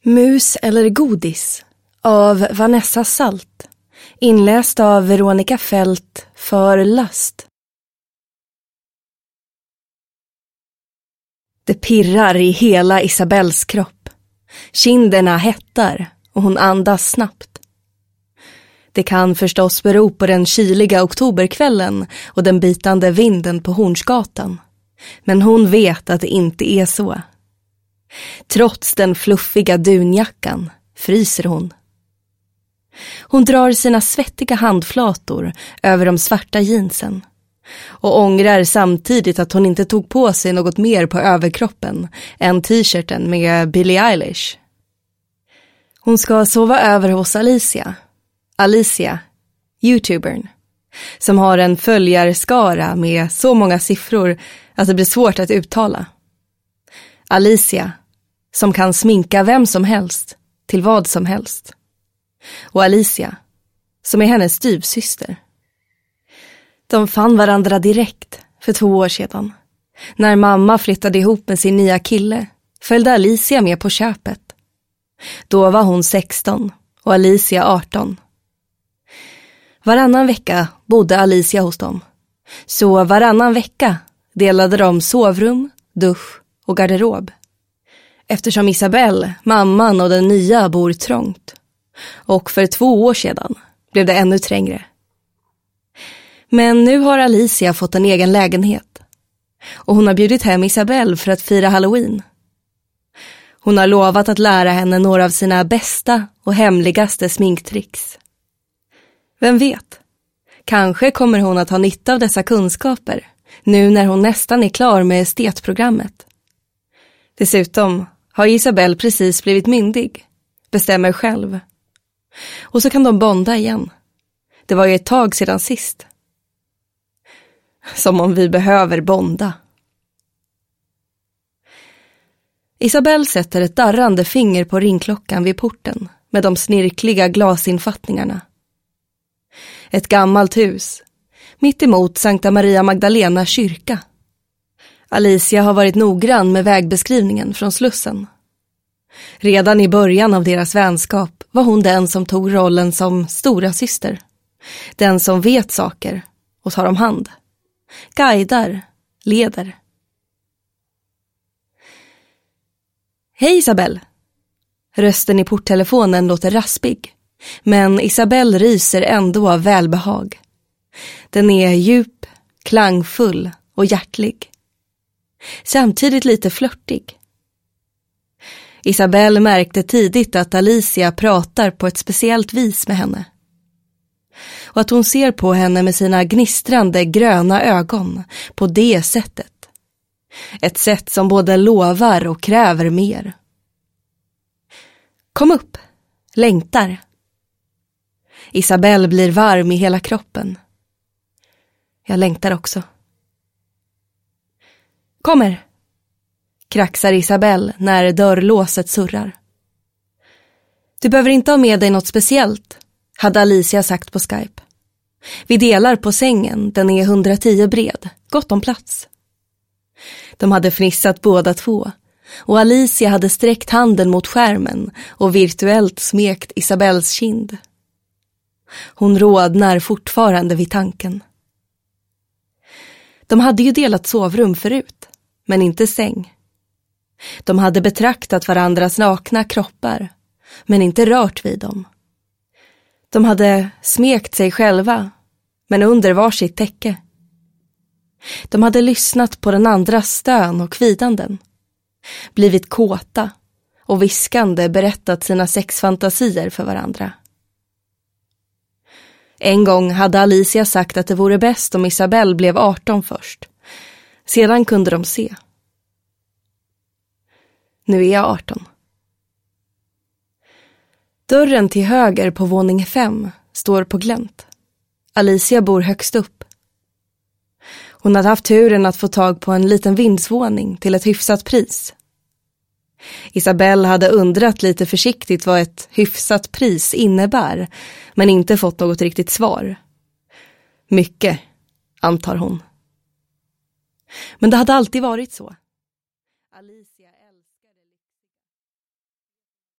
Mus eller godis av Vanessa Salt. Inläst av Veronica Fält för Last. Det pirrar i hela Isabells kropp. Kinderna hettar och hon andas snabbt. Det kan förstås bero på den kyliga oktoberkvällen och den bitande vinden på Hornsgatan. Men hon vet att det inte är så. Trots den fluffiga dunjackan fryser hon. Hon drar sina svettiga handflator över de svarta jeansen och ångrar samtidigt att hon inte tog på sig något mer på överkroppen än t-shirten med Billie Eilish. Hon ska sova över hos Alicia, YouTubern, som har en följarskara med så många siffror att det blir svårt att uttala. Alicia, som kan sminka vem som helst till vad som helst. Och Alicia, som är hennes styvsyster. De fann varandra direkt för 2 år sedan. När mamma flyttade ihop med sin nya kille följde Alicia med på köpet. Då var hon 16 och Alicia 18. Varannan vecka bodde Alicia hos dem. Så varannan vecka delade de sovrum, dusch och garderob. Eftersom Isabel, mamman och den nya bor trångt. Och för 2 år sedan blev det ännu trängre. Men nu har Alicia fått en egen lägenhet. Och hon har bjudit hem Isabel för att fira Halloween. Hon har lovat att lära henne några av sina bästa och hemligaste sminktricks. Vem vet? Kanske kommer hon att ha nytta av dessa kunskaper nu när hon nästan är klar med estetprogrammet. Dessutom har Isabel precis blivit myndig, bestämmer själv. Och så kan de bonda igen. Det var ju ett tag sedan sist. Som om vi behöver bonda. Isabel sätter ett darrande finger på ringklockan vid porten med de snirkliga glasinfattningarna. Ett gammalt hus, mitt emot Sankta Maria Magdalena kyrka. Alicia har varit noggrann med vägbeskrivningen från Slussen. Redan i början av deras vänskap var hon den som tog rollen som stora syster. Den som vet saker och tar om hand. Guidar, leder. Hej Isabel! Rösten i porttelefonen låter raspig. Men Isabel ryser ändå av välbehag. Den är djup, klangfull och hjärtlig. Samtidigt lite flörtig. Isabel märkte tidigt att Alicia pratar på ett speciellt vis med henne. Och att hon ser på henne med sina gnistrande gröna ögon på det sättet. Ett sätt som både lovar och kräver mer. Kom upp, längtar. Isabel blir varm i hela kroppen. Jag längtar också. Kommer, kraxar Isabel när dörrlåset surrar. Du behöver inte ha med dig något speciellt, hade Alicia sagt på Skype. Vi delar på sängen, den är 110 bred, gott om plats. De hade fnissat båda två och Alicia hade sträckt handen mot skärmen och virtuellt smekt Isabels kind. Hon rodnar fortfarande vid tanken. De hade ju delat sovrum förut, men inte säng. De hade betraktat varandras nakna kroppar, men inte rört vid dem. De hade smekt sig själva, men under varsitt täcke. De hade lyssnat på den andras stön och kvidanden, blivit kåta och viskande berättat sina sexfantasier för varandra. En gång hade Alicia sagt att det vore bäst om Isabel blev 18 först. Sedan kunde de se. Nu är jag 18. Dörren till höger på våning 5 står på glänt. Alicia bor högst upp. Hon hade haft turen att få tag på en liten vindsvåning till ett hyfsat pris. Isabel hade undrat lite försiktigt vad ett hyfsat pris innebär, men inte fått något riktigt svar. Mycket, antar hon. Men det hade alltid varit så.